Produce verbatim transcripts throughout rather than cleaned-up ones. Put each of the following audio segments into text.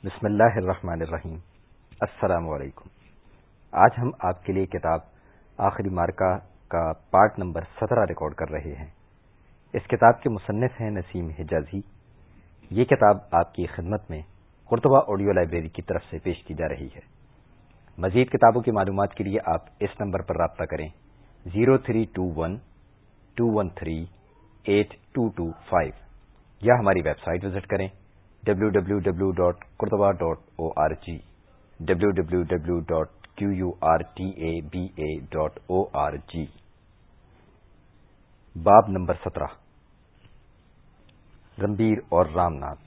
بسم اللہ الرحمن الرحیم۔ السلام علیکم۔ آج ہم آپ کے لیے کتاب آخری مارکہ کا پارٹ نمبر سترہ ریکارڈ کر رہے ہیں۔ اس کتاب کے مصنف ہیں نسیم حجازی۔ یہ کتاب آپ کی خدمت میں قرطبہ آڈیو لائبریری کی طرف سے پیش کی جا رہی ہے۔ مزید کتابوں کی معلومات کے لیے آپ اس نمبر پر رابطہ کریں zero three two one two one three eight two two five یا ہماری ویب سائٹ وزٹ کریں W W W dot Qurtuba dot O R G W W W dot Q U R T A B A dot O R G. باب number سترہ، رنبیر اور رام ناتھ۔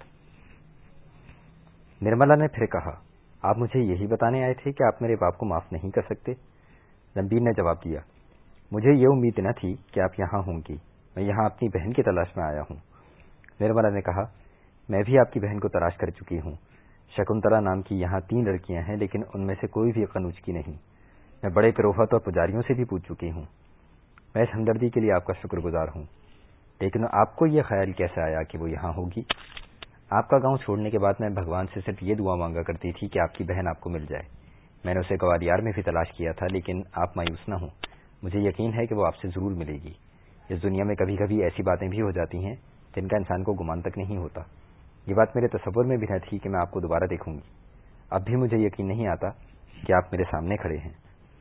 نرملا نے پھر کہا، آپ مجھے یہی بتانے آئے تھے کہ آپ میرے باپ کو معاف نہیں کر سکتے؟ رنبیر نے جواب دیا، مجھے یہ امید نہ تھی کہ آپ یہاں ہوں گی، میں یہاں اپنی بہن کی تلاش میں آیا ہوں۔ نرملا نے کہا، میں بھی آپ کی بہن کو تلاش کر چکی ہوں۔ شکنتلا نام کی یہاں تین لڑکیاں ہیں، لیکن ان میں سے کوئی بھی قنوج کی نہیں۔ میں بڑے پروہت اور پجاریوں سے بھی پوچھ چکی ہوں۔ میں اس ہمدردی کے لیے آپ کا شکر گزار ہوں، لیکن آپ کو یہ خیال کیسے آیا کہ وہ یہاں ہوگی؟ آپ کا گاؤں چھوڑنے کے بعد میں بھگوان سے صرف یہ دعا مانگا کرتی تھی کہ آپ کی بہن آپ کو مل جائے۔ میں نے اسے گوالیار میں بھی تلاش کیا تھا، لیکن آپ مایوس نہ ہوں، مجھے یقین ہے کہ وہ آپ سے ضرور ملے گی۔ اس دنیا میں کبھی کبھی ایسی باتیں بھی ہو جاتی ہیں جن کا انسان کو گمان تک نہیں ہوتا۔ یہ بات میرے تصور میں بھی نہ تھی کہ میں آپ کو دوبارہ دیکھوں گی۔ اب بھی مجھے یقین نہیں آتا کہ آپ میرے سامنے کھڑے ہیں۔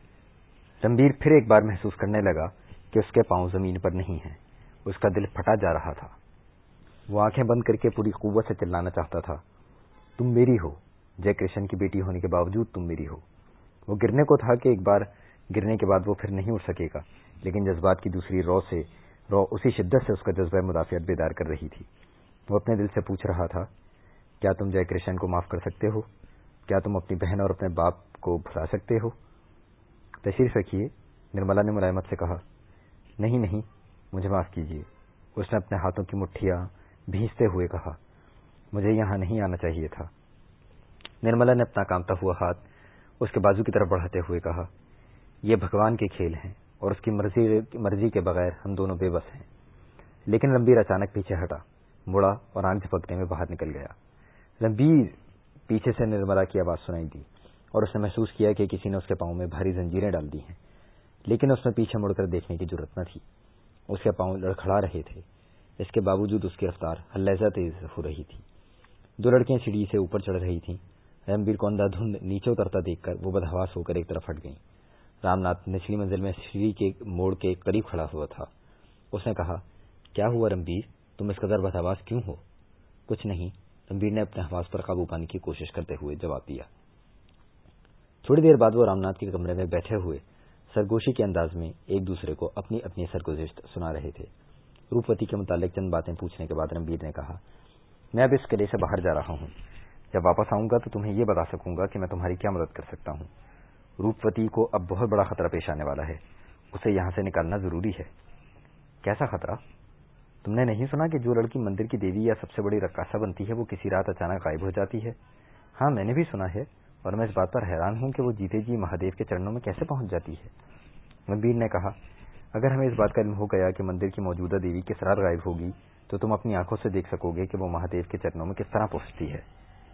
رنبیر پھر ایک بار محسوس کرنے لگا کہ اس کے پاؤں زمین پر نہیں ہیں۔ اس کا دل پھٹا جا رہا تھا۔ وہ آنکھیں بند کر کے پوری قوت سے چلانا چاہتا تھا، تم میری ہو، جے کرشن کی بیٹی ہونے کے باوجود تم میری ہو۔ وہ گرنے کو تھا کہ ایک بار گرنے کے بعد وہ پھر نہیں اٹھ سکے گا، لیکن جذبات کی دوسری رو سے رو اسی شدت سے اس کا جذبہ مدافعت بیدار کر رہی تھی۔ وہ اپنے دل سے پوچھ رہا تھا، کیا تم جے کرشن کو معاف کر سکتے ہو؟ کیا تم اپنی بہن اور اپنے باپ کو بھلا سکتے ہو؟ تشریف رکھیے، نرملا نے ملائمت سے کہا۔ نہیں نہیں، مجھے معاف کیجیے، اس نے اپنے ہاتھوں کی مٹھیاں بھینچتے ہوئے کہا۔ مجھے یہاں نہیں آنا چاہیے تھا۔ نرملا نے اپنا کامتا ہوا ہاتھ اس کے بازو کی طرف بڑھاتے ہوئے کہا، یہ بھگوان کے کھیل ہیں اور اس کی مرضی مرضی کے بغیر ہم دونوں بے بس ہیں۔ لیکن رنبیر اچانک پیچھے ہٹا، مڑا اور آنکھ جھپکنے میں باہر نکل گیا۔ رنبیر، پیچھے سے نرملا کی آواز سنائی دی اور اس نے محسوس کیا کہ کسی نے اس کے پاؤں میں بھاری زنجیریں ڈال دی ہیں، لیکن اس میں پیچھے مڑ کر دیکھنے کی جرات نہ تھی۔ اس کے پاؤں لڑکھڑا رہے تھے، اس کے باوجود اس کی رفتار ہلہجہ تیز ہو رہی تھی۔ دو لڑکیاں سیڑھی سے اوپر چڑھ رہی تھیں۔ رنبیر کو اندھا دھند نیچے اترتا دیکھ کر وہ بدحواس ہو کر ایک طرف ہٹ گئیں۔ رام ناتھ نچلی منزل میں سیڑھی کے موڑ کے قریب کھڑا ہوا تھا۔ اس نے کہا، کیا ہوا رنبیر، تم اس قدر بدحواس کیوں ہو؟ کچھ نہیں، رنبیر نے اپنے حواس پر قابو پانے کی کوشش کرتے ہوئے جواب دیا۔ تھوڑی دیر بعد وہ رام ناتھ کے کمرے میں بیٹھے ہوئے سرگوشی کے انداز میں ایک دوسرے کو اپنی اپنی سرگزشت سنا رہے تھے۔ روپوتی کے متعلق چند باتیں پوچھنے کے بعد رنبیر نے کہا، میں اب اس قلعے سے باہر جا رہا ہوں۔ جب واپس آؤں گا تو تمہیں یہ بتا سکوں گا کہ میں تمہاری کیا مدد کر سکتا ہوں۔ روپوتی کو اب بہت بڑا خطرہ پیش آنے والا ہے، اسے یہاں سے نکالنا ضروری ہے۔ کیسا خطرہ؟ تم نے نہیں سنا کہ جو لڑکی مندر کی دیوی یا سب سے بڑی رقاصہ بنتی ہے وہ کسی رات اچانک غائب ہو جاتی ہے؟ ہاں، میں نے بھی سنا ہے، اور میں اس بات پر حیران ہوں کہ وہ جیتے جی مہادیو کے چرنوں میں کیسے پہنچ جاتی ہے۔ رنبیر نے کہا، اگر ہمیں اس بات کا علم ہو گیا کہ مندر کی موجودہ دیوی کس رات غائب ہوگی تو تم اپنی آنکھوں سے دیکھ سکو گے کہ وہ مہادیو کے چرنوں میں کس طرح پہنچتی ہے۔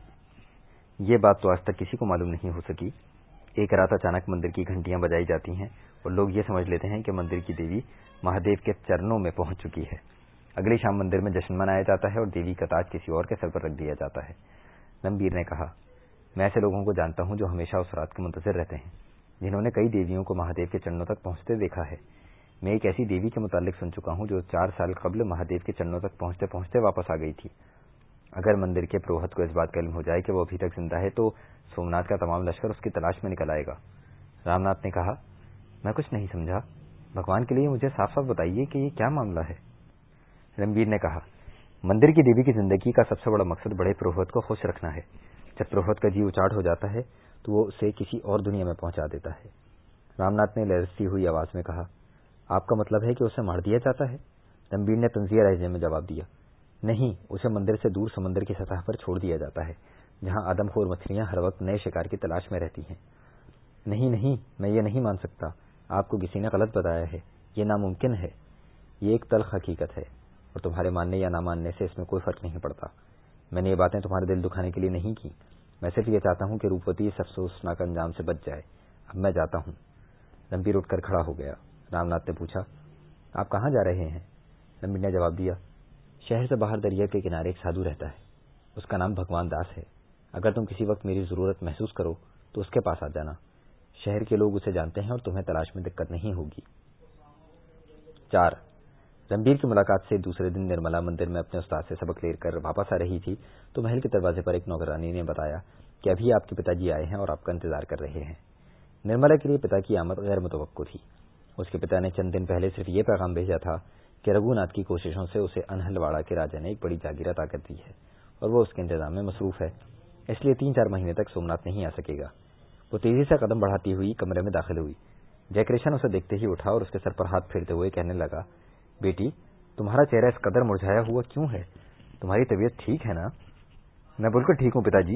یہ بات تو آج تک کسی کو معلوم نہیں ہو سکی۔ ایک رات اچانک مندر کی گھنٹیاں بجائی جاتی ہیں اور لوگ یہ سمجھ لیتے ہیں کہ مندر کی دیوی مہادیو کے چرنوں میں پہنچ چکی ہے۔ اگلی شام مندر میں جشن منایا جاتا ہے اور دیوی کا تاج کسی اور کے سر پر رکھ دیا جاتا ہے۔ رنبیر نے کہا، میں ایسے لوگوں کو جانتا ہوں جو ہمیشہ اس رات کے منتظر رہتے ہیں، جنہوں نے کئی دیویوں کو مہادیو کے چرنوں تک پہنچتے دیکھا ہے۔ میں ایک ایسی دیوی کے متعلق سن چکا ہوں جو چار سال قبل مہادیو کے چرنوں تک پہنچتے پہنچتے واپس آ گئی تھی۔ اگر مندر کے پروہت کو اس بات کا علم ہو جائے کہ وہ ابھی تک زندہ ہے تو سومناتھ کا تمام لشکر اس کی تلاش میں نکل آئے گا۔ رام ناتھ نے کہا، میں کچھ نہیں سمجھا، بھگوان کے لیے مجھے صاف صاف بتائیے کہ یہ کیا معاملہ ہے۔ رنبیر نے کہا، مندر کی دیوی کی زندگی کا سب سے بڑا مقصد بڑے پروہت کو خوش رکھنا ہے۔ جب پروہت کا جی اچاٹ ہو جاتا ہے تو وہ اسے کسی اور دنیا میں پہنچا دیتا ہے۔ رام ناتھ نے لرزتی ہوئی آواز میں کہا، آپ کا مطلب ہے کہ اسے مار دیا جاتا ہے؟ رنبیر نے طنزیہ لہجے میں جواب دیا، نہیں، اسے مندر سے دور سمندر کی سطح پر چھوڑ دیا جاتا ہے، جہاں آدم خور مچھلیاں ہر وقت نئے شکار کی تلاش میں رہتی ہیں۔ نہیں نہیں، میں یہ نہیں مان سکتا، آپ کو کسی نے غلط بتایا ہے، یہ ناممکن ہے۔ یہ ایک تلخ حقیقت ہے اور تمہارے ماننے یا نہ ماننے سے اس میں کوئی فرق نہیں پڑتا۔ میں نے یہ باتیں تمہارے دل دکھانے کے لیے نہیں کی، میں صرف یہ چاہتا ہوں کہ روپوتی اس افسوسناک انجام سے بچ جائے. اب میں جاتا ہوں. رنبیر اٹھ کر کھڑا ہو گیا. رام ناتھ نے پوچھا, آپ کہاں جا رہے ہیں؟ رنبیر نے جواب دیا, شہر سے باہر دریا کے کنارے ایک سادھو رہتا ہے. اس کا نام بھگوان داس ہے. اگر تم کسی وقت میری ضرورت محسوس کرو تو اس کے پاس آ جانا. شہر کے لوگ اسے جانتے ہیں اور تمہیں تلاش میں دقت نہیں ہوگی. چار. رنبیر کی ملاقات سے دوسرے دن نرملا مندر میں اپنے استاد سے سبق لے کر واپس آ رہی تھی تو محل کے دروازے پر ایک نوکرانی نے بتایا کہ ابھی آپ کے پتا جی آئے ہیں اور آپ کا انتظار کر رہے ہیں. نرملا کے لیے پتا کی آمد غیر متوقع تھی. اس کے پتا نے چند دن پہلے صرف یہ پیغام بھیجا تھا کہ رگھو ناتھ کی کوششوں سے اسے انہلواڑہ کے راجا نے ایک بڑی جاگیر عطا کر دی ہے اور وہ اس کے انتظام میں مصروف ہے, اس لیے تین چار مہینے تک سومناتھ نہیں آ سکے گا. وہ تیزی سے قدم بڑھاتی ہوئی کمرے میں داخل ہوئی. جے کرشن اسے دیکھتے ہی اٹھا اور اس کے سر پر ہاتھ پھیرتے ہوئے کہنے لگا, بیٹی تمہارا چہرہ اس قدر مرجھایا ہوا کیوں ہے؟ تمہاری طبیعت ٹھیک ہے نا؟ میں بالکل ٹھیک ہوں پتا جی.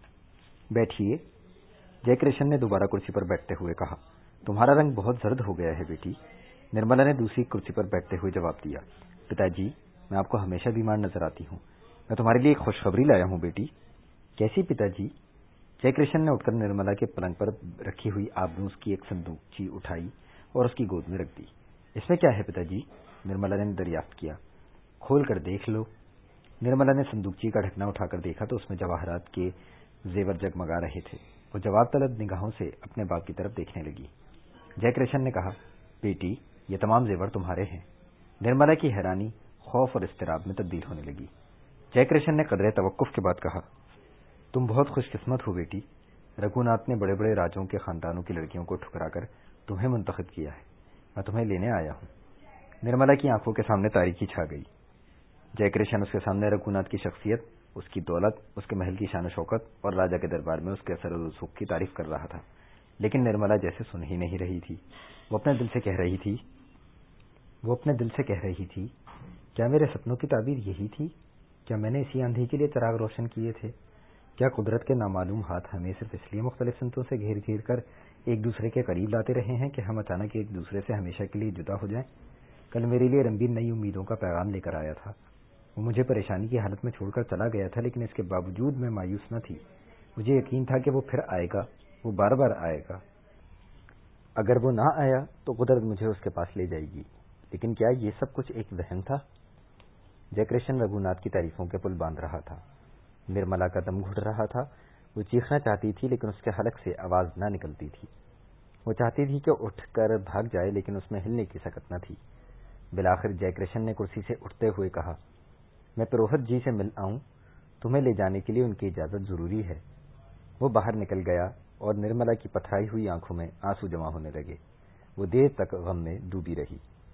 بیٹھیے. جے کرشن نے دوبارہ کرسی پر بیٹھتے ہوئے کہا. تمہارا رنگ بہت زرد ہو گیا ہے بیٹی. نرملا نے دوسری کرسی پر بیٹھتے ہوئے جواب دیا. پتا جی میں آپ کو ہمیشہ بیمار نظر آتی ہوں. میں تمہارے لیے ایک خوشخبری لایا ہوں بیٹی. کیسی پتا جی؟ جے کرشن نے اٹھ کر نرملا کے پلنگ پر رکھی ہوئی آبنوس کی ایک صندوقچی اٹھائی اور اس کی گود میں رکھ دی. اس میں کیا ہے پتا جی؟ نرملا نے دریافت کیا. کھول کر دیکھ لو. نرملا نے صندوقچی کا ڈھکنا اٹھا کر دیکھا تو اس میں جواہرات کے زیور جگمگا رہے تھے. وہ جواب طلب نگاہوں سے اپنے باپ کی طرف دیکھنے لگی. جے کرشن نے کہا, بیٹی یہ تمام زیور تمہارے ہیں. نرملا کی حیرانی خوف اور اضطراب میں تبدیل ہونے لگی. جے کرشن نے قدرے توقف کے بعد کہا, تم بہت خوش قسمت ہو بیٹی. رگھو ناتھ نے بڑے بڑے راجوں کے خاندانوں کی لڑکیوں کو ٹھکرا کر تمہیں منتخب کیا ہے. میں تمہیں لینے آیا ہوں. نرملا کی آنکھوں کے سامنے تاریکی چھا گئی. جے کرشن اس کے سامنے رگھو ناتھ کی شخصیت, اس کی دولت, اس کے محل کی شان و شوکت اور راجا کے دربار میں اس کے اثر و رسوخ کی تعریف کر رہا تھا. لیکن نرملا جیسے سن ہی نہیں رہی تھی. وہ اپنے دل سے کہہ رہی تھی وہ اپنے دل سے کہہ رہی تھی کیا میرے سپنوں کی تعبیر یہی تھی؟ کیا میں نے اسی آندھی کے لیے چراغ روشن کیے تھے؟ کیا قدرت کے نامعلوم ہاتھ ہمیں صرف اس لیے مختلف سمتوں سے گھیر گھیر کر ایک دوسرے کے قریب لاتے رہے ہیں کہ ہم اچانک ایک دوسرے سے ہمیشہ کے لیے جدا ہو جائیں؟ کل میرے لیے رنبیر نئی امیدوں کا پیغام لے کر آیا تھا. وہ مجھے پریشانی کی حالت میں چھوڑ کر چلا گیا تھا, لیکن اس کے باوجود میں مایوس نہ تھی. مجھے یقین تھا کہ وہ پھر آئے گا, وہ بار بار آئے گا. اگر وہ نہ آیا تو قدرت مجھے اس کے پاس لے جائے گی. لیکن کیا یہ سب کچھ ایک وہم تھا؟ جے کرشن رگھو ناتھ کی تعریفوں کے پل باندھ رہا تھا. نرملا کا دم گھٹ رہا تھا. وہ چیخنا چاہتی تھی لیکن اس کے حلق سے آواز نہ نکلتی تھی. وہ چاہتی تھی کہ اٹھ کر بھاگ جائے لیکن اس میں ہلنے کی سکت نہ تھی. بالآخر جے کرشن نے کرسی سے اٹھتے ہوئے کہا, میں پروہت جی سے مل آؤں؟ تمہیں لے جانے کے لیے ان کی اجازت ضروری ہے. وہ باہر نکل گیا اور نرملا کی پتھرائی ہوئی آنکھوں میں آنسو جمع ہونے لگے. وہ دیر تک غم میں ڈوبی رہی.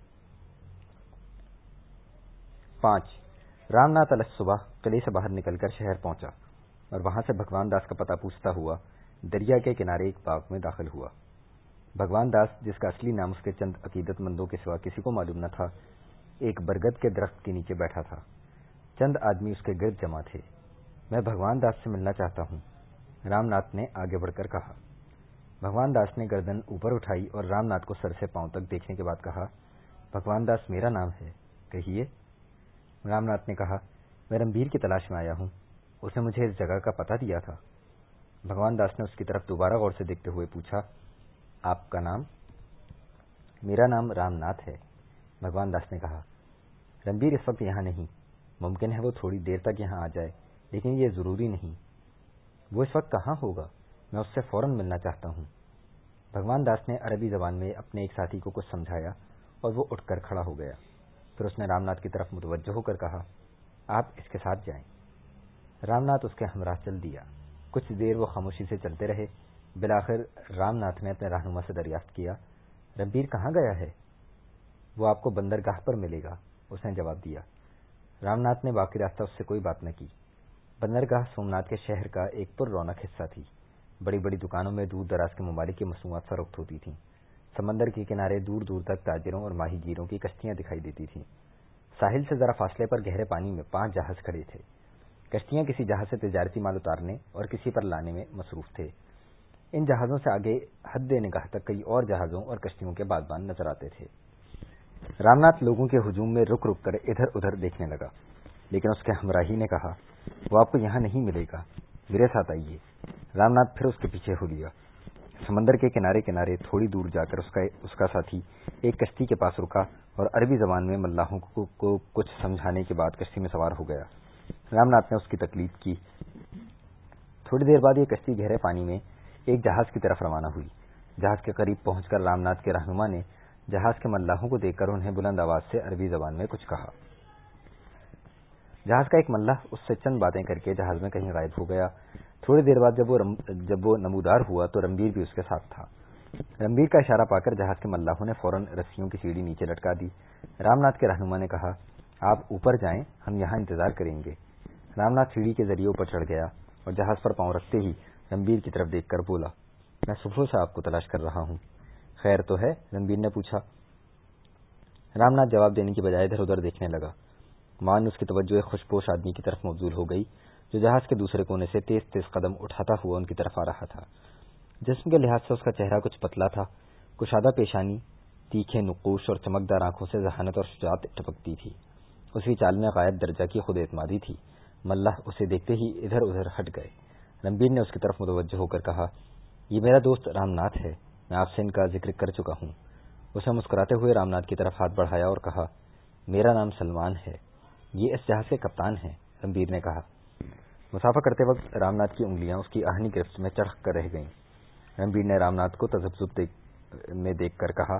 پانچ. رام ناتھ الگ صبح قلعے سے باہر نکل کر شہر پہنچا اور وہاں سے بھگوان داس کا پتہ پوچھتا ہوا دریا کے کنارے ایک باغ میں داخل ہوا. بھگوان داس, جس کا اصلی نام اس کے چند عقیدت مندوں کے سوا کسی کو معلوم نہ تھا, ایک برگد کے درخت کے نیچے بیٹھا تھا. چند آدمی اس کے گرد جمع تھے. میں بھگوان داس سے ملنا چاہتا ہوں, رام ناتھ نے آگے بڑھ کر کہا. بھگوان داس نے گردن اوپر اٹھائی اور رام ناتھ کو سر سے پاؤں تک دیکھنے کے بعد کہا, بھگوان داس میرا نام ہے, کہیے. رام ناتھ نے کہا, میں رنبیر کی تلاش میں آیا ہوں. اس نے مجھے اس جگہ کا پتہ دیا تھا. بھگوان داس نے اس کی طرف دوبارہ غور سے دیکھتے ہوئے پوچھا, آپ کا نام؟ میرا نام رام ناتھ ہے. بھگوان داس نے کہا, رنبیر اس وقت یہاں نہیں. ممکن ہے وہ تھوڑی دیر تک یہاں آ جائے, لیکن یہ ضروری نہیں. وہ اس وقت کہاں ہوگا؟ میں اس سے فوراً ملنا چاہتا ہوں. بھگوان داس نے عربی زبان میں اپنے ایک ساتھی کو کچھ سمجھایا اور وہ اٹھ کر کھڑا ہو گیا. پھر اس نے رام ناتھ کی طرف متوجہ ہو کر کہا, آپ اس کے ساتھ جائیں. رام ناتھ اس کے ہمراہ چل دیا. کچھ دیر وہ خاموشی سے چلتے رہے. بالآخر رام ناتھ نے اپنے رہنما سے دریافت کیا, رنبیر کہاں گیا ہے؟ وہ آپ کو بندرگاہ پر ملے گا, اس نے جواب دیا. رام ناتھ نے باقی راستہ اس سے کوئی بات نہ کی. بندرگاہ سومناتھ کے شہر کا ایک پر رونق حصہ تھی. بڑی بڑی دکانوں میں دور دراز کے ممالک کی مصنوعات فروخت ہوتی تھیں. سمندر کے کنارے دور دور تک تاجروں اور ماہی گیروں کی کشتیاں دکھائی دیتی تھیں. ساحل سے ذرا فاصلے پر گہرے پانی میں پانچ جہاز کھڑے تھے. کشتیاں کسی جہاز سے تجارتی مال اتارنے اور کسی پر لانے میں مصروف تھے. ان جہازوں سے آگے حد نگاہ تک کئی اور جہازوں اور کشتیوں کے بادبان نظر آتے تھے. رام ناتھ لوگوں کے ہجوم میں رک رک کر ادھر ادھر دیکھنے لگا, لیکن اس کے ہمراہی نے کہا, وہ آپ کو یہاں نہیں ملے گا, میرے ساتھ آئیے. رامناتھ پھر اس کے پیچھے ہو لیا۔ سمندر کے کنارے کنارے تھوڑی دور جا کر اس کا اس کا ساتھی ایک کشتی کے پاس رکا اور عربی زبان میں ملاحوں کو, کو کچھ سمجھانے کے بعد کشتی میں سوار ہو گیا۔ رامناتھ نے اس کی تقلید کی۔ تھوڑی دیر بعد یہ کشتی گہرے پانی میں ایک جہاز کی طرف روانہ ہوئی۔ جہاز کے قریب پہنچ کر رامناتھ کے رہنما نے جہاز کے ملاحوں کو دیکھ کر انہیں بلند آواز سے عربی زبان میں کچھ کہا۔ جہاز کا ایک ملاح اس سے چند باتیں کر کے جہاز میں کہیں غائب ہو گیا۔ تھوڑی دیر بعد جب وہ رم جب وہ نمودار ہوا تو رنبیر بھی اس کے ساتھ تھا۔ رنبیر کا اشارہ پا کر جہاز کے ملاحوں نے فوراً رسیوں کی سیڑھی نیچے لٹکا دی۔ رامناتھ کے رہنما نے کہا، آپ اوپر جائیں، ہم یہاں انتظار کریں گے۔ رامناتھ سیڑھی کے ذریعے اوپر چڑھ گیا اور جہاز پر پاؤں رکھتے ہی رنبیر کی طرف دیکھ کر بولا، میں صبح سے آپ کو تلاش کر رہا ہوں، خیر تو ہے؟ رنبیر نے پوچھا۔ رامناتھ جواب دینے کی بجائے ادھر ادھر دیکھنے لگا۔ مان اس کی توجہ ایک خوشپوش آدمی کی طرف مبذول ہو گئی جو جہاز کے دوسرے کونے سے تیز تیز قدم اٹھاتا ہوا ان کی طرف آ رہا تھا۔ جسم کے لحاظ سے اس کا چہرہ کچھ پتلا تھا، کشادہ پیشانی، تیکھے نقوش اور چمکدار آنکھوں سے ذہانت اور شجاعت ٹپکتی تھی۔ اس کی چال میں غائب درجہ کی خود اعتمادی تھی۔ ملاح اسے دیکھتے ہی ادھر ادھر ہٹ گئے۔ رنبیر نے اس کی طرف متوجہ ہو کر کہا، یہ میرا دوست رامناتھ ہے، میں آپ سے ان کا ذکر کر چکا ہوں۔ اسے مسکراتے ہوئے رامناتھ کی طرف ہاتھ بڑھایا اور کہا، میرا نام سلمان ہے، یہ اس جہاز کے کپتان ہیں۔ رنبیر نے کہا۔ مسافہ کرتے وقت رامناتھ کی انگلیاں اس کی آہنی گرفت میں چڑھ کر رہ گئیں۔ رنبیر نے رامناتھ کو تذبذب میں دیکھ کر کہا،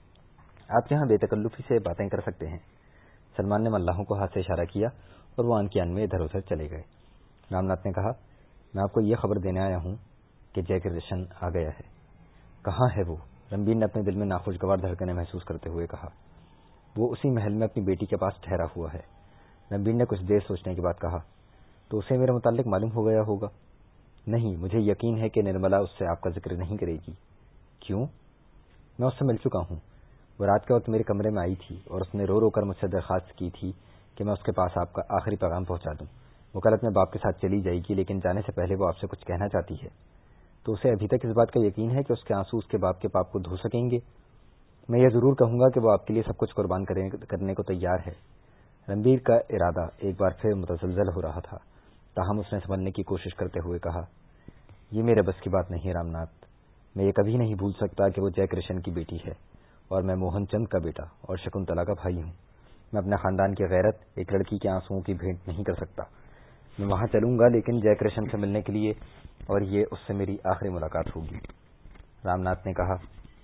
آپ یہاں بے تکلفی سے باتیں کر سکتے ہیں۔ سلمان نے ملاحوں کو ہاتھ سے اشارہ کیا اور وہ آن کی آن میں ادھر ادھر چلے گئے۔ رامناتھ نے کہا، میں آپ کو یہ خبر دینے آیا ہوں کہ جیک رشن آ گیا ہے۔ کہاں ہے وہ؟ رنبیر نے اپنے دل میں ناخوشگوار دھڑکنیں محسوس کرتے ہوئے کہا۔ وہ اسی محل میں اپنی بیٹی کے پاس ٹھہرا ہوا ہے۔ رنبیر نے کچھ دیر سوچنے کے بعد کہا، تو اسے میرے متعلق معلوم ہو گیا ہوگا؟ نہیں، مجھے یقین ہے کہ نرملا اس سے آپ کا ذکر نہیں کرے گی۔ کیوں؟ میں اس سے مل چکا ہوں۔ وہ رات کے وقت میرے کمرے میں آئی تھی اور اس نے رو رو کر مجھ سے درخواست کی تھی کہ میں اس کے پاس آپ کا آخری پیغام پہنچا دوں۔ وہ کل اپنے باپ کے ساتھ چلی جائے گی، لیکن جانے سے پہلے وہ آپ سے کچھ کہنا چاہتی ہے۔ تو اسے ابھی تک اس بات کا یقین ہے کہ اس کے آنسو اس کے باپ کے پاپ کو دھو سکیں گے؟ میں یہ ضرور کہوں گا کہ وہ آپ کے لیے سب کچھ قربان کرنے کو تیار ہے۔ رنبیر کا ارادہ ایک بار پھر متزلزل ہو رہا تھا، تاہم اس نے سمجھنے کی کوشش کرتے ہوئے کہا، یہ میرے بس کی بات نہیں رامناتھ، میں یہ کبھی نہیں بھول سکتا کہ وہ جیک رشن کی بیٹی ہے اور میں موہن چند کا بیٹا اور شکنتلا کا بھائی ہوں۔ میں اپنے خاندان کی غیرت ایک لڑکی کے آنسوؤں کی بھینٹ نہیں کر سکتا۔ میں وہاں چلوں گا، لیکن جیک رشن سے ملنے کے لیے، اور یہ اس سے میری آخری ملاقات ہوگی۔ رامناتھ نے کہا،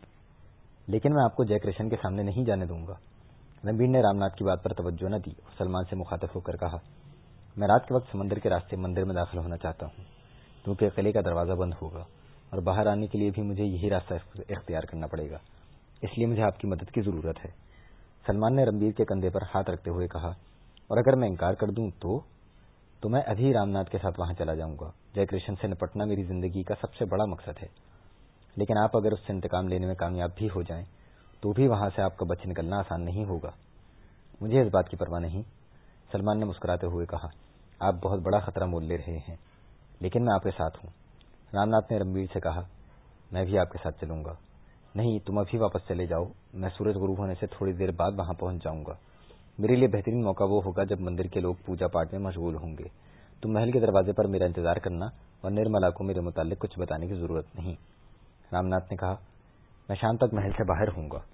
لیکن میں آپ کو جیک رشن کے سامنے نہیں جانے دوں گا۔ رنبیر نے رامناتھ کی بات پر توجہ نہ دی اور سلمان سے مخاطب ہو کر کہا، میں رات کے وقت سمندر کے راستے مندر میں داخل ہونا چاہتا ہوں، کیونکہ قلعے کا دروازہ بند ہوگا اور باہر آنے کے لیے بھی مجھے یہی راستہ اختیار کرنا پڑے گا، اس لیے مجھے آپ کی مدد کی ضرورت ہے۔ سلمان نے رنبیر کے کندھے پر ہاتھ رکھتے ہوئے کہا، اور اگر میں انکار کر دوں تو تو میں ابھی رامناتھ کے ساتھ وہاں چلا جاؤں گا۔ جیک رشن سے نپٹنا میری زندگی کا سب سے بڑا مقصد ہے، لیکن آپ اگر اس سے انتقام لینے میں کامیاب بھی ہو جائیں تو بھی وہاں سے آپ کا بچ نکلنا آسان نہیں ہوگا۔ مجھے اس بات کی پرواہ نہیں، سلمان نے مسکراتے ہوئے کہا، آپ بہت بڑا خطرہ مول لے رہے ہیں، لیکن میں آپ کے ساتھ ہوں۔ رامناتھ نے رنبیر سے کہا، میں بھی آپ کے ساتھ چلوں گا۔ نہیں، تم ابھی واپس چلے جاؤ، میں سورج غروب ہونے سے تھوڑی دیر بعد وہاں پہنچ جاؤں گا۔ میرے لیے بہترین موقع وہ ہوگا جب مندر کے لوگ پوجا پاٹ میں مشغول ہوں گے۔ تم محل کے دروازے پر میرا انتظار کرنا اور نرملا کو میرے متعلق کچھ بتانے کی ضرورت نہیں۔ رامناتھ نے کہا، میں شام تک محل سے باہر ہوں گا۔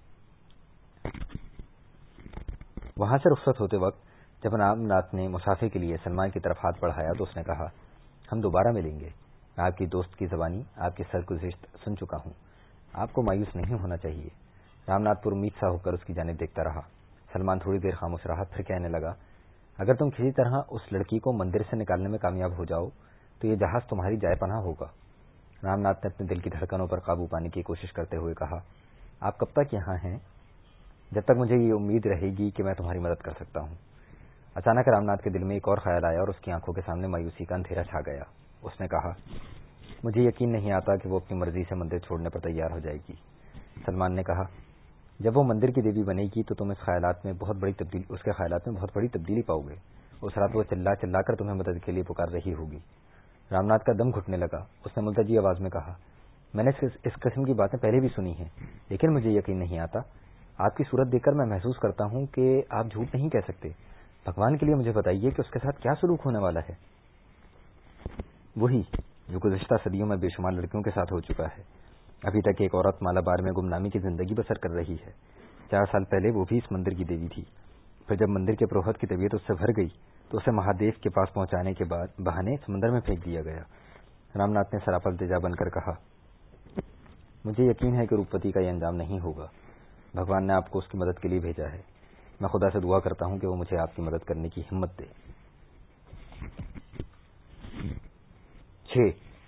وہاں سے رخصت ہوتے وقت جب رامناتھ نے مسافر کے لیے سلمان کی طرف ہاتھ بڑھایا تو اس نے کہا، ہم دوبارہ ملیں گے۔ میں آپ کی دوست کی زبانی، آپ کی سرگزشت سن چکا ہوں، آپ کو مایوس نہیں ہونا چاہیے۔ رامناتھ پر امید سا ہو کر اس کی جانب دیکھتا رہا۔ سلمان تھوڑی دیر خاموش رہا، پھر کہنے لگا، اگر تم کسی طرح اس لڑکی کو مندر سے نکالنے میں کامیاب ہو جاؤ تو یہ جہاز تمہاری جائے پناہ ہوگا۔ رامناتھ نے اپنے دل کی دھڑکنوں پر قابو پانے کی کوشش کرتے ہوئے کہا، آپ کب تک یہاں ہیں؟ جب تک مجھے یہ امید رہے گی کہ میں تمہاری مدد کر سکتا ہوں۔ اچانک رامناتھ کے دل میں ایک اور خیال آیا اور اس کی آنکھوں کے سامنے مایوسی کا اندھیرا چھا گیا۔ اس نے کہا، مجھے یقین نہیں آتا کہ وہ اپنی مرضی سے مندر چھوڑنے پر تیار ہو جائے گی۔ سلمان نے کہا، جب وہ مندر کی دیوی بنے گی تو تم اس خیالات میں بہت بڑی تبدیلی اس کے خیالات میں بہت بڑی تبدیلی پاؤ گے۔ اس رات وہ چلا چلا کر تمہیں مدد کے لیے پکار رہی ہوگی۔ رامناتھ کا دم گھٹنے لگا۔ اس نے ملتجی آواز میں کہا، میں نے اس قسم کی باتیں پہلے بھی سنی ہیں، لیکن مجھے یقین نہیں آتا۔ آپ کی صورت دیکھ کر میں محسوس کرتا ہوں کہ آپ جھوٹ نہیں کہہ سکتے۔ بھگوان کے لیے مجھے بتائیے کہ اس کے ساتھ کیا سلوک ہونے والا ہے؟ وہی جو گزشتہ صدیوں میں بے شمار لڑکیوں کے ساتھ ہو چکا ہے۔ ابھی تک ایک عورت مالابار میں گمنامی کی زندگی بسر کر رہی ہے۔ چار سال پہلے وہ بھی اس مندر کی دیوی تھی۔ پھر جب مندر کے پروہت کی طبیعت اس سے بھر گئی تو اسے مہادیو کے پاس پہنچانے کے بعد بہانے سمندر میں پھینک دیا گیا۔ رام ناتھ نے سراپا التجا بن کر کہا، مجھے یقین ہے کہ روپوتی کا یہ انجام نہیں ہوگا۔ بھگوان نے آپ کو اس کی مدد کے لیے بھیجا ہے۔ میں خدا سے دعا کرتا ہوں کہ وہ مجھے آپ کی مدد کرنے کی ہمت دے۔ چھ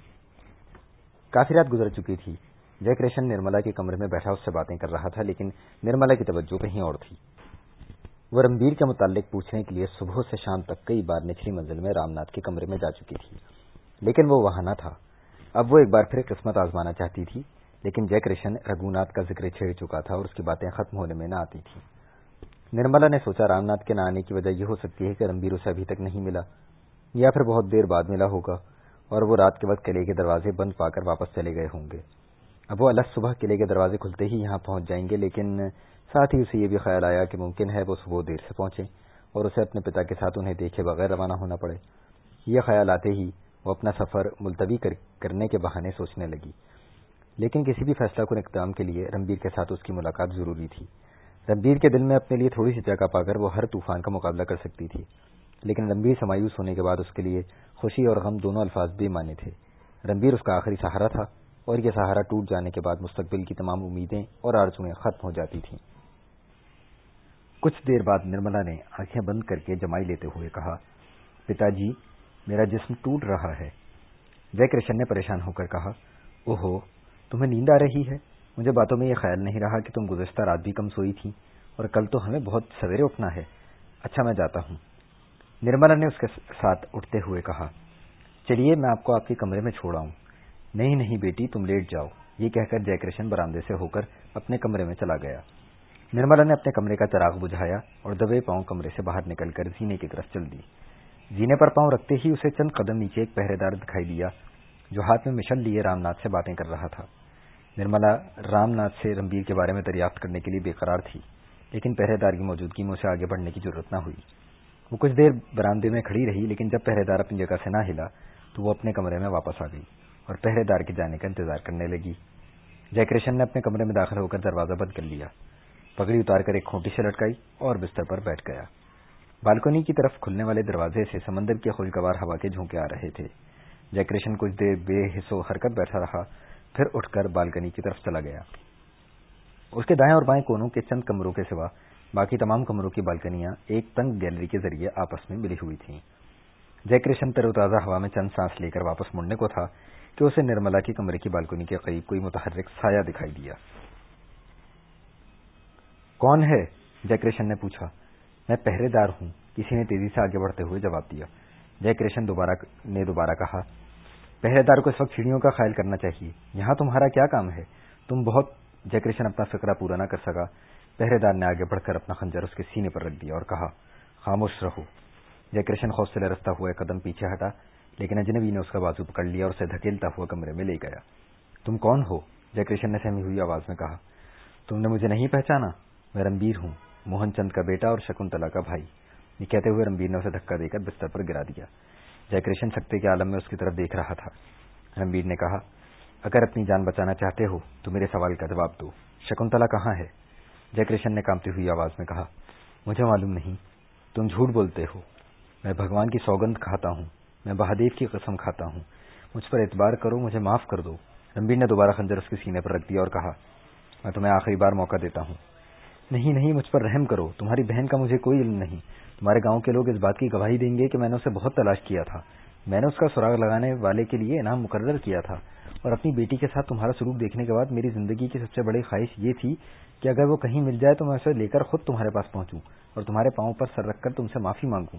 کافی رات گزر چکی تھی۔ جے کرشن نرملا کے کمرے میں بیٹھا اس سے باتیں کر رہا تھا، لیکن نرملا کی توجہ کہیں اور تھی۔ وہ رنبیر کے متعلق پوچھنے کے لیے صبح سے شام تک کئی بار نچلی منزل میں رام ناتھ کے کمرے میں جا چکی تھی، لیکن وہ وہاں نہ تھا۔ اب وہ ایک بار پھر قسمت آزمانا چاہتی تھی، لیکن جے کرشن رگھوناتھ کا ذکر چھیڑ چکا تھا اور اس کی باتیں ختم ہونے میں نہ آتی تھیں۔ نرملا نے سوچا رام ناتھ کے نہ آنے کی وجہ یہ ہو سکتی ہے کہ رنبیر اسے ابھی تک نہیں ملا، یا پھر بہت دیر بعد ملا ہوگا اور وہ رات کے وقت قلعے کے دروازے بند پا کر واپس چلے گئے ہوں گے۔ اب وہ الگ صبح قلعے کے دروازے کھلتے ہی یہاں پہنچ جائیں گے، لیکن ساتھ ہی اسے یہ بھی خیال آیا کہ ممکن ہے وہ صبح دیر سے پہنچیں اور اسے اپنے پتا کے ساتھ انہیں دیکھے بغیر روانہ ہونا پڑے۔ یہ خیال آتے ہی وہ اپنا سفر ملتوی کرنے کے بہانے سوچنے لگی، لیکن کسی بھی فیصلہ کن اقدام کے لیے رنبیر کے ساتھ اس کی ملاقات ضروری تھی۔ رنبیر کے دل میں اپنے لیے تھوڑی سی جگہ پا کر وہ ہر طوفان کا مقابلہ کر سکتی تھی، لیکن رنبیر سے مایوس ہونے کے بعد اس کے لیے خوشی اور غم دونوں الفاظ بے معنی تھے۔ رنبیر اس کا آخری سہارا تھا، اور یہ سہارا ٹوٹ جانے کے بعد مستقبل کی تمام امیدیں اور آرزوئیں ختم ہو جاتی تھیں۔ کچھ دیر بعد نرملا نے آنکھیں بند کر کے جمائی لیتے ہوئے کہا، پتا جی، میرا جسم ٹوٹ رہا ہے۔ جے کرشن نے پریشان ہو کر کہا، اوہو، تمہیں نیند آ رہی ہے؟ مجھے باتوں میں یہ خیال نہیں رہا کہ تم گزشتہ رات بھی کم سوئی تھی، اور کل تو ہمیں بہت سویرے اٹھنا ہے۔ اچھا، میں جاتا ہوں۔ نرملا نے اس کے ساتھ اٹھتے ہوئے کہا، چلیے میں آپ کو آپ کے کمرے میں چھوڑ آؤں۔ نہیں نہیں بیٹی، تم لیٹ جاؤ، یہ کہہ کر جے کرشن برآمدے سے ہو کر اپنے کمرے میں چلا گیا۔ نرملا نے اپنے کمرے کا چراغ بجھایا اور دبے پاؤں کمرے سے باہر نکل کر زینے کی طرف چل دی۔ زینے پر پاؤں رکھتے ہی اسے چند قدم نیچے ایک پہرے دار دکھائی دیا جو ہاتھ میں مشل لیے رام ناتھ سے باتیں کر رہا تھا۔ نرملا رام ناتھ سے رنبیر کے بارے میں دریافت کرنے کے لیے بے قرار تھی، لیکن پہرے دار کی موجودگی میں اسے آگے بڑھنے کی ضرورت نہ ہوئی۔ وہ کچھ دیر برآمدے میں کھڑی رہی، لیکن جب پہرے دار اپنی جگہ سے نہ ہلا تو وہ اپنے کمرے میں واپس آ گئی اور پہرے دار کے جانے کا انتظار کرنے لگی۔ جے کرشن نے اپنے کمرے میں داخل ہو کر دروازہ بند کر لیا، پگڑی اتار کر ایک کھوٹی سے لٹکائی اور بستر پر بیٹھ گیا۔ بالکنی کی طرف کھلنے والے دروازے سے سمندر کے خوشگوار ہوا کے جھونکے آ رہے تھے۔ جے کرشن کچھ دیر بے حس و حرکت بیٹھا رہا، پھر اٹھ کر بالکنی کی طرف چلا گیا۔ اس کے دائیں اور بائیں کونوں کے چند کمروں کے سوا باقی تمام کمروں کی بالکنیاں ایک تنگ گیلری کے ذریعے آپس میں ملی ہوئی تھیں۔ جے کرشن تر و تازہ ہوا میں چند سانس لے کر واپس مڑنے کو تھا کہ اسے نرملا کی کمرے کی بالکنی کے قریب کوئی متحرک سایہ دکھائی دیا۔ کون ہے؟ جے کرشن نے پوچھا۔ میں پہرے دار ہوں، کسی نے تیزی سے آگے بڑھتے ہوئے جواب دیا۔ جے کرشن دوبارہ نے دوبارہ کہا، پہرے دار کو اس وقت سیڑھیوں کا خیال کرنا چاہیے، یہاں تمہارا کیا کام ہے؟ تم بہت جے کرشن اپنا فقرہ پورا نہ کر سکا۔ پہرے دار نے آگے بڑھ کر اپنا خنجر اس کے سینے پر رکھ دیا اور کہا، خاموش رہو۔ جے کرشن خوف سے لرزتا ہوا ایک قدم پیچھے ہٹا، لیکن اجنبی نے اس کا بازو پکڑ لیا اور اسے دھکیلتا ہوا کمرے میں لے گیا۔ تم کون ہو؟ جے کرشن نے سہمی ہوئی آواز میں کہا۔ تم نے مجھے نہیں پہچانا؟ میں رنبیر ہوں، موہن چند کا بیٹا اور شکنتلا کا بھائی۔ یہ کہتے ہوئے رنبیر نے اسے دھکا دے کر بستر پر گرا دیا۔ جے کرشن سکتے کے عالم میں اس کی طرف دیکھ رہا تھا۔ رنبیر نے کہا، اگر اپنی جان بچانا چاہتے ہو تو میرے سوال کا جواب دو، شکنتلا کہاں ہے؟ جے کرشن نے کانپتی ہوئی آواز میں کہا، مجھے معلوم نہیں، تم جھوٹ بولتے ہو۔ میں بھگوان کی سوگند کھاتا ہوں، میں بہادیو کی قسم کھاتا ہوں، مجھ پر اعتبار کرو، مجھے معاف کر دو۔ رنبیر نے دوبارہ خنجر اس کے سینے پر رکھ دیا اور کہا، میں تمہیں آخری بار موقع دیتا ہوں۔ نہیں نہیں، مجھ پر رحم کرو، تمہاری بہن کا مجھے کوئی علم نہیں۔ تمہارے گاؤں کے لوگ اس بات کی گواہی دیں گے کہ میں نے اسے بہت تلاش کیا تھا، میں نے اس کا سراغ لگانے والے کے لیے انعام مقرر کیا تھا، اور اپنی بیٹی کے ساتھ تمہارا سلوک دیکھنے کے بعد میری زندگی کی سب سے بڑی خواہش یہ تھی کہ اگر وہ کہیں مل جائے تو میں اسے لے کر خود تمہارے پاس پہنچوں اور تمہارے پاؤں پر سر رکھ کر تم سے معافی مانگوں۔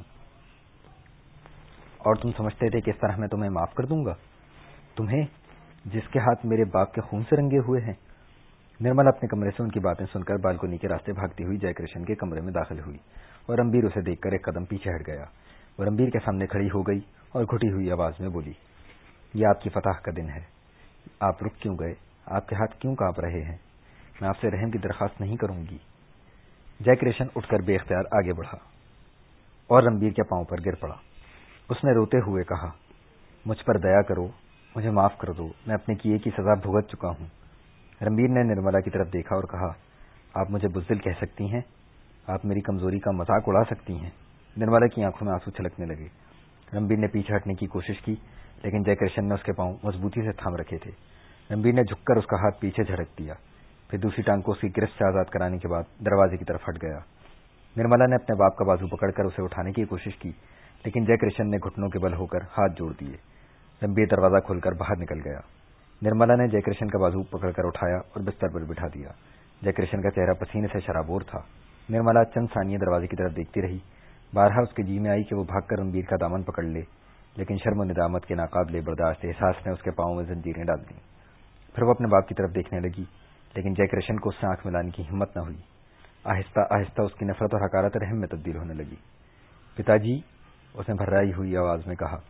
اور تم سمجھتے تھے کہ اس طرح میں تمہیں معاف کر دوں گا؟ تمہیں، جس کے ہاتھ میرے باپ کے خون سے رنگے ہوئے ہیں۔ نرملا اپنے کمرے سے ان کی باتیں سن کر بالکنی کے راستے بھاگتی ہوئی جے کرشن کے کمرے میں داخل ہوئی اور رنبیر اسے دیکھ کر ایک قدم پیچھے ہٹ گیا۔ وہ رنبیر کے سامنے کھڑی ہو گئی اور گھٹی ہوئی آواز میں بولی، یہ آپ کی فتح کا دن ہے، آپ رک کیوں گئے؟ آپ کے ہاتھ کیوں کانپ رہے ہیں؟ میں آپ سے رحم کی درخواست نہیں کروں گی۔ جے کرشن اٹھ کر بے اختیار آگے بڑھا اور رنبیر کے پاؤں پر گر پڑا۔ اس نے روتے ہوئے کہا، مجھ پر دیا کرو، مجھے معاف کر دو، میں اپنے کیے کی سزا بھگت چکا ہوں۔ رنبیر نے نرملا کی طرف دیکھا اور کہا، آپ مجھے بزدل کہہ سکتی ہیں، آپ میری کمزوری کا مذاق اڑا سکتی ہیں۔ نرملا کی آنکھوں میں آنسو چھلکنے لگے۔ رنبیر نے پیچھے ہٹنے کی کوشش کی، لیکن جے کرشن نے اس کے پاؤں مضبوطی سے تھام رکھے تھے۔ رنبیر نے جھک کر اس کا ہاتھ پیچھے جھڑک دیا، پھر دوسری ٹانگ کو اس کی گرفت سے آزاد کرانے کے بعد دروازے کی طرف ہٹ گیا۔ نرملا نے اپنے باپ کا بازو پکڑ کر اسے اٹھانے کی کوشش کی، لیکن جے کرشن نے گھٹنوں کے بل ہو کر ہاتھ جوڑ دیے۔ رنبیر دروازہ کھول کر باہر نکل گیا۔ نرملا نے جے کرشن کا بازو پکڑ کر اٹھایا اور بستر پر بٹھا دیا۔ جے کرشن کا چہرہ پسینے سے شرابور تھا۔ نرملا چند ثانیے دروازے کی طرف دیکھتی رہی۔ بارہا اس کے جی میں آئی کہ وہ بھاگ کر رنبیر کا دامن پکڑ لے، لیکن شرم و ندامت کے ناقابل برداشت احساس نے اس کے پاؤں میں زنجیریں ڈال دیں۔ پھر وہ اپنے باپ کی طرف دیکھنے لگی، لیکن جے کرشن کو اس سے آنکھ ملانے کی ہمت نہ ہوئی۔ آہستہ آہستہ اس کی نفرت اور حقارت رحم میں تبدیل ہونے لگی۔ پتا جی، اس نے بھررائی ہوئی آواز میں کہا۔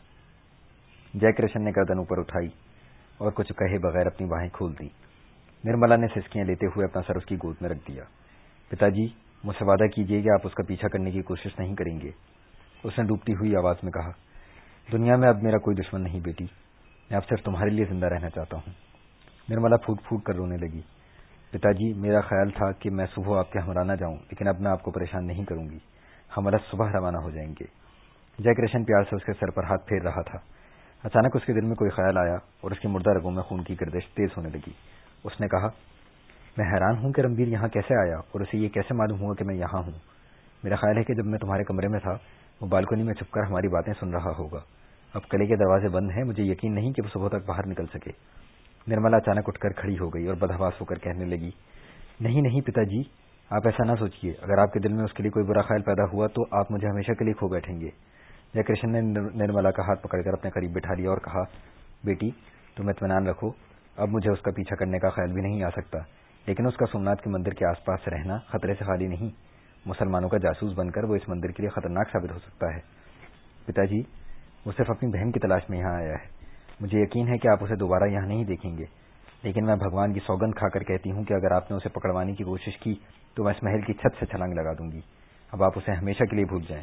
جے کرشن نے گردن اوپر اٹھائی اور کچھ کہے بغیر اپنی باہیں کھول دی۔ نرملا نے سسکیاں لیتے ہوئے اپنا سر اس کی گود میں رکھ دیا۔ پتا جی، مجھ سے وعدہ کیجیے کہ آپ اس کا پیچھا کرنے کی کوشش نہیں کریں گے، اس نے ڈوبتی ہوئی آواز میں کہا۔ دنیا میں اب میرا کوئی دشمن نہیں بیٹی، میں اب صرف تمہارے لیے زندہ رہنا چاہتا ہوں۔ نرملا پھوٹ پھوٹ کر رونے لگی۔ پتا جی، میرا خیال تھا کہ میں صبح آپ کے ہمراہ نہ جاؤں، لیکن اب میں آپ کو پریشان نہیں کروں گی، ہم الگ صبح روانہ ہو جائیں گے۔ جے کرشن پیار سے اس کے سر پر ہاتھ پھیر رہا تھا۔ اچانک اس کے دل میں کوئی خیال آیا اور اس کی مردہ رگوں میں خون کی گردش تیز ہونے لگی۔ اس نے کہا، میں حیران ہوں کہ رنبیر یہاں کیسے آیا اور اسے یہ کیسے معلوم ہوا کہ میں یہاں ہوں۔ میرا خیال ہے کہ جب میں تمہارے کمرے میں تھا وہ بالکنی میں چھپ کر ہماری باتیں سن رہا ہوگا۔ اب قلعے کے دروازے بند ہیں، مجھے یقین نہیں کہ وہ صبح تک باہر نکل سکے۔ نرملا اچانک اٹھ کر کھڑی ہو گئی اور بدحواس ہو کر کہنے لگی، نہیں نہیں پتا جی، آپ ایسا نہ سوچئے، اگر آپ کے دل میں اس کے لیے کوئی برا خیال پیدا ہوا تو آپ مجھے ہمیشہ کے لیے کھو بیٹھیں گے۔ جے کرشن نے نرملا کا ہاتھ پکڑ کر اپنے قریب بٹھا لیا اور کہا، بیٹی تم اطمینان رکھو، اب مجھے اس کا پیچھا کرنے کا خیال بھی نہیں آ سکتا، لیکن اس کا سومنات کے مندر کے آس پاس رہنا خطرے سے خالی نہیں۔ مسلمانوں کا جاسوس بن کر وہ اس مندر کے لیے خطرناک ثابت ہو سکتا ہے۔ پتا جی، وہ صرف اپنی بہن کی تلاش میں یہاں آیا ہے، مجھے یقین ہے کہ آپ اسے دوبارہ یہاں نہیں دیکھیں گے، لیکن میں بھگوان کی سوگند کھا کر کہتی ہوں کہ اگر آپ نے اسے پکڑوانے کی کوشش کی تو میں اس محل کی چھت سے چھلانگ لگا دوں گی۔ اب آپ اسے ہمیشہ کے لیے بھول جائیں۔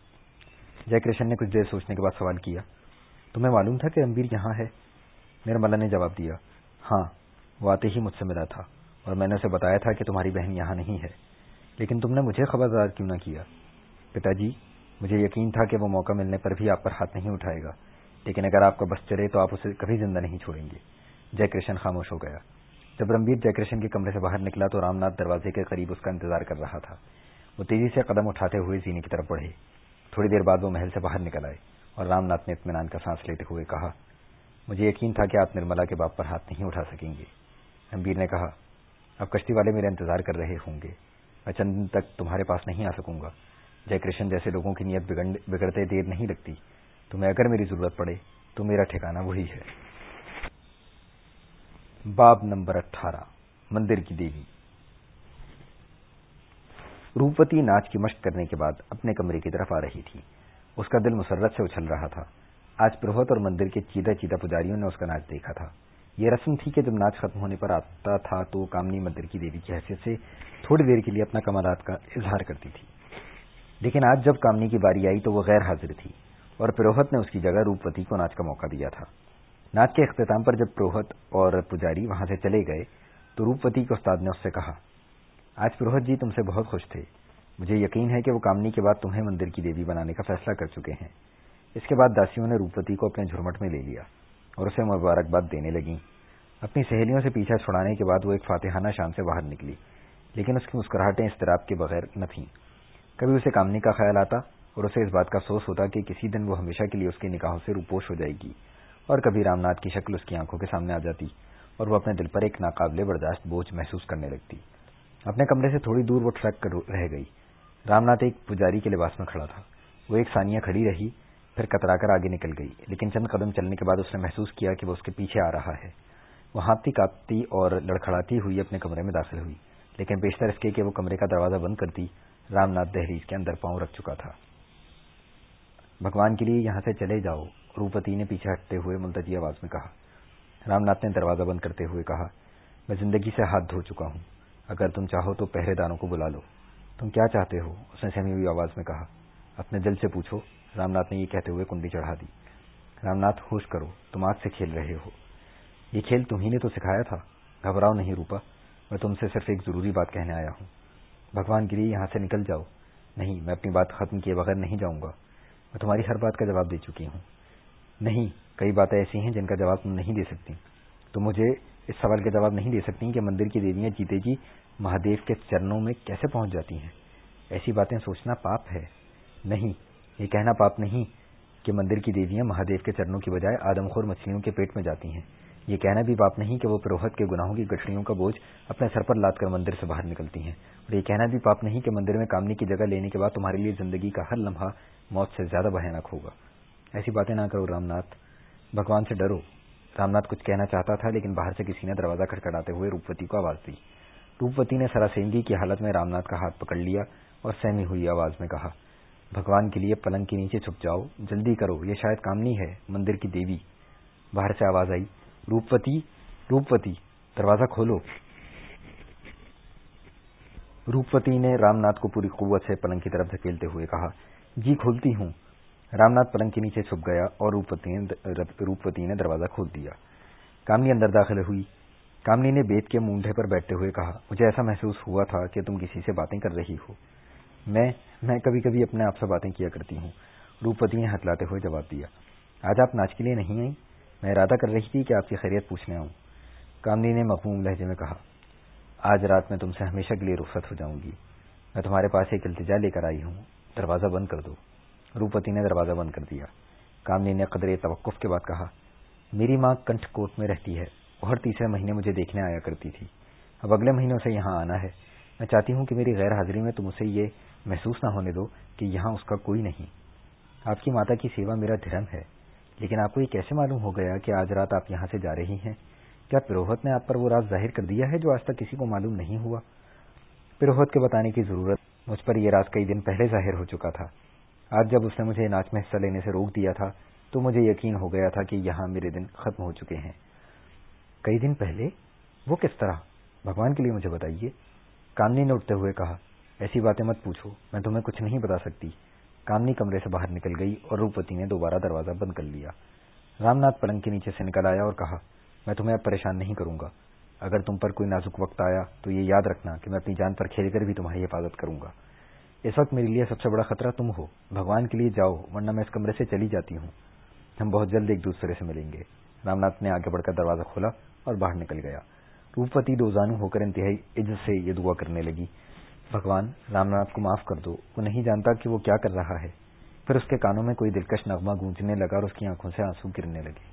جے کرشن نے کچھ دیر سوچنے کے بعد سوال کیا، تمہیں معلوم تھا کہ رنبیر یہاں ہے؟ نرملا نے جواب دیا، ہاں، وہ آتے ہی مجھ سے ملا تھا اور میں نے اسے بتایا تھا کہ تمہاری بہن یہاں نہیں ہے، لیکن تم نے مجھے خبردار کیوں نہ کیا؟ پتا جی، مجھے یقین تھا کہ وہ موقع ملنے پر بھی آپ پر ہاتھ نہیں اٹھائے گا، لیکن اگر آپ کا بس چلے تو آپ اسے کبھی زندہ نہیں چھوڑیں گے۔ جے کرشن خاموش ہو گیا۔ جب رنبیر جے کرشن کے کمرے سے باہر نکلا تو رام ناتھ دروازے کے قریب اس کا انتظار کر رہا تھا۔ وہ تیزی سے قدم اٹھاتے ہوئے زینے کی طرف بڑھے۔ تھوڑی دیر بعد وہ محل سے باہر نکل آئے اور رام ناتھ نے اطمینان کا سانس لیتے ہوئے کہا، مجھے یقین تھا کہ آپ نرملا کے باپ پر ہاتھ نہیں اٹھا سکیں گے۔ رنبیر نے کہا، اب کشتی والے میرا انتظار کر رہے ہوں گے، میں چند دن تک تمہارے پاس نہیں آ سکوں گا۔ جے کرشن جیسے لوگوں کی نیت بگڑتے دیر نہیں لگتی، تمہیں اگر میری ضرورت پڑے تو میرا ٹھکانہ وہی ہے۔ باب نمبر اٹھارہ، مندر کی دیوی۔ روپوتی ناچ کی مشق کرنے کے بعد اپنے کمرے کی طرف آ رہی تھی۔ اس کا دل مسرت سے اچھل رہا تھا۔ آج پروہت اور مندر کے چیدہ چیدہ پجاریوں نے اس کا ناچ دیکھا تھا۔ یہ رسم تھی کہ جب ناچ ختم ہونے پر آتا تھا تو کامنی مندر کی دیوی کی حیثیت سے تھوڑی دیر کے لیے اپنا کمالات کا اظہار کرتی تھی، لیکن آج جب کامنی کی باری آئی تو وہ غیر حاضر تھی اور پروہت نے اس کی جگہ روپوتی کو ناچ کا موقع دیا تھا۔ ناچ کے اختتام پر جب پروہت اور پجاری وہاں سے چلے گئے تو روپوتی کے استاد نے اس سے کہا، آج پروہت جی تم سے بہت خوش تھے، مجھے یقین ہے کہ وہ کامنی کے بعد تمہیں مندر کی دیوی بنانے کا فیصلہ کر چکے ہیں۔ اس کے بعد داسیوں نے روپوتی کو اپنے جھرمٹ میں لے لیا اور اسے مبارکباد دینے لگیں۔ اپنی سہیلیوں سے پیچھا چھڑانے کے بعد وہ ایک فاتحانہ شان سے باہر نکلی، لیکن اس کی مسکراہٹیں اضطراب کے بغیر نہ تھیں۔ کبھی اسے کامنی کا خیال آتا اور اسے اس بات کا افسوس ہوتا کہ کسی دن وہ ہمیشہ کے لیے اس کی نگاہوں سے روپوش ہو جائے گی، اور کبھی رام ناتھ کی شکل اس کی آنکھوں کے سامنے آ جاتی اور وہ اپنے دل پر ایک ناقابل برداشت بوجھ محسوس کرنے لگتی۔ اپنے کمرے سے تھوڑی دور وہ ٹھڑک کر رہ گئی۔ رام ناتھ ایک پجاری کے لباس میں کھڑا تھا۔ وہ ایک ثانیہ کھڑی رہی، پھر کترا کر آگے نکل گئی، لیکن چند قدم چلنے کے بعد اس نے محسوس کیا کہ وہ اس کے پیچھے آ رہا ہے۔ وہ ہانپتی کانپتی اور لڑکھڑاتی ہوئی اپنے کمرے میں داخل ہوئی، لیکن بیشتر اس کے کہ وہ کمرے کا دروازہ بند کرتی، رام ناتھ دہلیز کے اندر پاؤں رکھ چکا تھا۔ بھگوان کے لیے یہاں سے چلے جاؤ، روپوتی نے پیچھے ہٹتے ہوئے ملتجی آواز میں کہا۔ رام ناتھ نے دروازہ بند کرتے ہوئے کہا، میں زندگی سے ہاتھ دھو چکا ہوں، اگر تم چاہو تو پہرے داروں کو بلا لو۔ تم کیا چاہتے ہو؟ اس نے سہمی ہوئی آواز میں کہا۔ اپنے دل سے پوچھو، رام ناتھ نے یہ کہتے ہوئے کنڈی چڑھا دی۔ رامناتھ ہوش کرو، تم آگ سے کھیل رہے ہو، یہ کھیل تمہیں نے تو سکھایا تھا۔ گھبراؤ نہیں روپا، میں تم سے صرف ایک ضروری بات کہنے آیا ہوں، بھگوان کے لیے یہاں سے نکل جاؤ۔ نہیں، میں اپنی بات ختم کیے بغیر نہیں جاؤں گا، میں تمہاری ہر بات کا جواب دے چکی ہوں۔ نہیں، کئی باتیں ایسی ہیں جن کا جواب تم نہیں دے سکتی۔ تم مجھے اس سوال کا جواب نہیں دے سکتی کہ مندر کی دیویاں جیتے جی مہادیو کے چرنوں میں کیسے پہنچ جاتی ہیں۔ ایسی باتیں سوچنا پاپ ہے۔ نہیں، یہ کہنا پاپ نہیں کہ مندر کی دیویاں مہادیو کے چرنوں کی بجائے آدم خور مچھلیوں کے پیٹ میں جاتی ہیں۔ یہ کہنا بھی پاپ نہیں کہ وہ پروہت کے گناہوں کی گٹھڑیوں کا بوجھ اپنے سر پر لاد کر مندر سے باہر نکلتی ہیں، اور یہ کہنا بھی پاپ نہیں کہ مندر میں کامنی کی جگہ لینے کے بعد تمہارے لیے زندگی کا ہر لمحہ موت سے زیادہ بھیانک ہوگا۔ ایسی باتیں نہ کرو رامناتھ، بھگوان سے ڈرو۔ رامناتھ کچھ کہنا چاہتا تھا، لیکن باہر سے کسی نے دروازہ کھٹکھٹاتے ہوئے روپوتی کو آواز دی۔ روپوتی نے سراسیمگی کی حالت میں رامناتھ کا ہاتھ پکڑ لیا اور سہمی ہوئی آواز میں کہا، بھگوان کے لیے پلنگ کے نیچے چھپ جاؤ، جلدی کرو، یہ شاید کامنی ہے، مندر کی دیوی۔ باہر سے آواز آئی، روپوتی، روپوتی، دروازہ کھولو۔ روپوتی نے رامناتھ کو پوری قوت سے پلنگ کی طرف دھکیلتے ہوئے کہا، جی کھولتی ہوں۔ رامناتھ پلنگ کے نیچے چھپ گیا اور روپوتی نے دروازہ کھول دیا۔ کامنی اندر داخل ہوئی۔ کامنی نے بیت کے مونڈھے پر بیٹھتے ہوئے کہا، مجھے ایسا محسوس ہوا تھا کہ تم کسی سے باتیں کر رہی ہو۔ میں میں کبھی کبھی اپنے آپ سے باتیں کیا کرتی ہوں، روپوتی نے ہتلاتے ہوئے جواب دیا۔ آج آپ ناچ کے لیے نہیں آئیں؟ میں ارادہ کر رہی تھی کہ آپ کی خیریت پوچھنے آؤں، کامنی نے مغموم لہجے میں کہا۔ آج رات میں تم سے ہمیشہ کے لیے رخصت ہو جاؤں گی، میں تمہارے پاس ایک التجا لے کر آئی ہوں، دروازہ بند کر دو۔ روپوتی نے دروازہ بند کر دیا۔ کامنی نے قدرے توقف کے بعد کہا، میری ماں کنٹھ کوٹ میں رہتی ہے، وہ ہر تیسرے مہینے مجھے دیکھنے آیا کرتی تھی، اب اگلے مہینے اسے یہاں آنا ہے۔ میں چاہتی ہوں کہ میری غیر حاضری میں تم اسے یہ محسوس نہ ہونے دو کہ یہاں اس کا کوئی نہیں۔ آپ کی ماتا کی سیوا میرا دھرم ہے، لیکن آپ کو یہ کیسے معلوم ہو گیا کہ آج رات آپ یہاں سے جا رہی ہیں؟ کیا پروہت نے آپ پر وہ راز ظاہر کر دیا ہے جو آج تک کسی کو معلوم نہیں ہوا؟ پروہت کے بتانے کی ضرورت، مجھ پر یہ راز کئی دن پہلے ظاہر ہو چکا تھا۔ آج جب اس نے مجھے ناچ میں حصہ لینے سے روک دیا تھا تو مجھے یقین ہو گیا تھا کہ یہاں میرے دن ختم ہو چکے ہیں۔ کئی دن پہلے؟ وہ کس طرح؟ بھگوان کے لیے مجھے بتائیے، کامنی نے اٹھتے ہوئے کہا۔ ایسی باتیں مت پوچھو، میں تمہیں کچھ نہیں بتا سکتی۔ کامنی کمرے سے باہر نکل گئی اور روپوتی نے دوبارہ دروازہ بند کر لیا۔ رامناتھ پلنگ کے نیچے سے نکل آیا اور کہا، میں تمہیں اب پریشان نہیں کروں گا۔ اگر تم پر کوئی نازک وقت آیا تو یہ یاد رکھنا کہ میں اپنی جان پر کھیل کر بھی تمہاری حفاظت کروں گا۔ اس وقت میرے لیے سب سے بڑا خطرہ تم ہو، بھگوان کے لیے جاؤ ورنہ میں اس کمرے سے چلی جاتی ہوں، ہم بہت جلد ایک دوسرے سے ملیں گے۔ رامناتھ نے آگے بڑھ کر دروازہ کھولا اور باہر نکل گیا۔ روپوتی دوزانو ہو کر انتہائی عجز سے یہ دعا کرنے لگی، بھگوان رامناتھ کو معاف کر دو، وہ نہیں جانتا کہ وہ کیا کر رہا ہے۔ پھر اس کے کانوں میں کوئی دلکش نغمہ گونجنے لگا اور اس کی آنکھوں سے آنسو گرنے لگے۔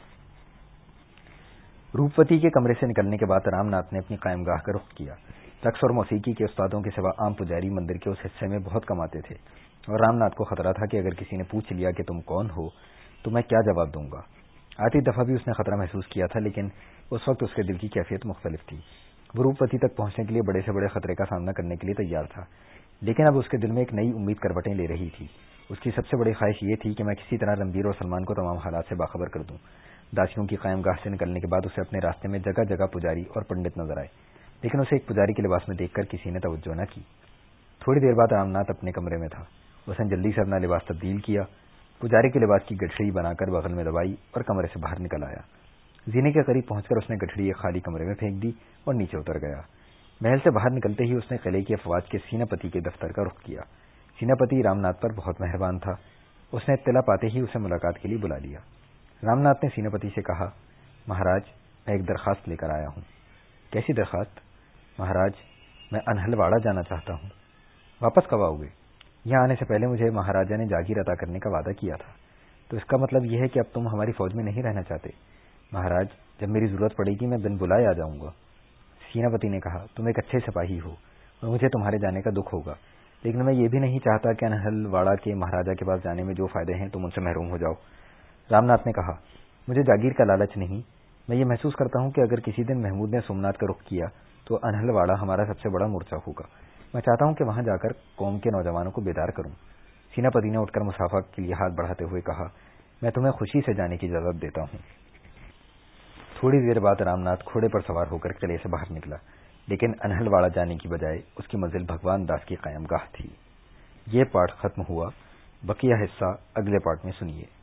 روپوتی کے کمرے سے نکلنے کے بعد رامناتھ نے اپنی قائم گاہ کا رخ کیا۔ رقص اور موسیقی کے استادوں کے سوا عام پجاری مندر کے اس حصے میں بہت کم آتے تھے، اور رامناتھ کو خطرہ تھا کہ اگر کسی نے پوچھ لیا کہ تم کون ہو تو میں کیا جواب دوں گا۔ آتی دفعہ بھی اس نے خطرہ محسوس کیا تھا، لیکن اس وقت اس کے دل کی کیفیت مختلف تھی۔ وہ روپوتی تک پہنچنے کے لیے بڑے سے بڑے خطرے کا سامنا کرنے کے لیے تیار تھا، لیکن اب اس کے دل میں ایک نئی امید کروٹیں لے رہی تھی۔ اس کی سب سے بڑی خواہش یہ تھی کہ میں کسی طرح رنبیر اور سلمان کو تمام حالات سے باخبر کر دوں۔ داسیوں کی قائم گاہ سے نکلنے کے بعد اسے اپنے راستے میں جگہ جگہ پجاری اور پنڈت نظر آئے، لیکن اسے ایک پجاری کے لباس میں دیکھ کر کسی نے توجہ نہ کی۔ تھوڑی دیر بعد رامناتھ اپنے کمرے میں تھا۔ اس نے جلدی سے اپنا لباس تبدیل کیا، پجاری کے لباس کی گٹھڑی بنا کر بغل میں دبائی اور کمرے سے باہر نکل آیا۔ زینے کے قریب پہنچ کر اس نے گٹھڑی ایک خالی کمرے میں پھینک دی اور نیچے اتر گیا۔ محل سے باہر نکلتے ہی اس نے قلعے کی افواج کے سینہ پتی کے دفتر کا رخ کیا۔ سینہ پتی رامناتھ پر بہت مہربان تھا، اس نے اطلاع پاتے ہی اسے ملاقات کے لیے بلا لیا۔ رامناتھ نے سینہ پتی سے کہا، مہاراج میں ایک درخواست لے کر آیا ہوں۔ کیسی درخواست؟ مہاراج میں انہلواڑہ جانا چاہتا ہوں۔ واپس کب آؤ گے؟ یہاں آنے سے پہلے مجھے مہاراجا نے جاگیر عطا کرنے کا وعدہ کیا تھا، تو اس کا مطلب یہ ہے کہ اب تم ہماری فوج میں نہیں رہنا چاہتے۔ مہاراج جب میری ضرورت پڑے گی میں بن بلائے آ جاؤں گا۔ سینہ پتی نے کہا، تم ایک اچھے سپاہی ہو اور مجھے تمہارے جانے کا دکھ ہوگا، لیکن میں یہ بھی نہیں چاہتا کہ انہلواڑہ کے مہاراجا کے پاس جانے میں جو فائدے ہیں تم ان سے محروم ہو جاؤ۔ رامناتھ نے کہا، مجھے جاگیر کا لالچ نہیں، میں یہ محسوس کرتا ہوں کہ اگر کسی دن محمود نے سومناتھ کا رخ کیا تو انہلواڑہ ہمارا سب سے بڑا مورچہ ہوگا۔ میں چاہتا ہوں کہ وہاں جا کر قوم کے نوجوانوں کو بیدار کروں۔ سینہ پتی نے اٹھ کر مسافہ کے لیے ہاتھ بڑھاتے ہوئے کہا، میں تمہیں خوشی سے جانے کی اجازت دیتا ہوں۔ تھوڑی دیر بعد رامناتھ گھوڑے پر سوار ہو کر قلعے سے باہر نکلا، لیکن انہلواڑہ جانے کی بجائے اس کی منزل بھگوان داس کی قائم گاہ تھی۔ یہ پارٹ ختم ہوا، بقیہ حصہ اگلے پارٹ میں سنیے۔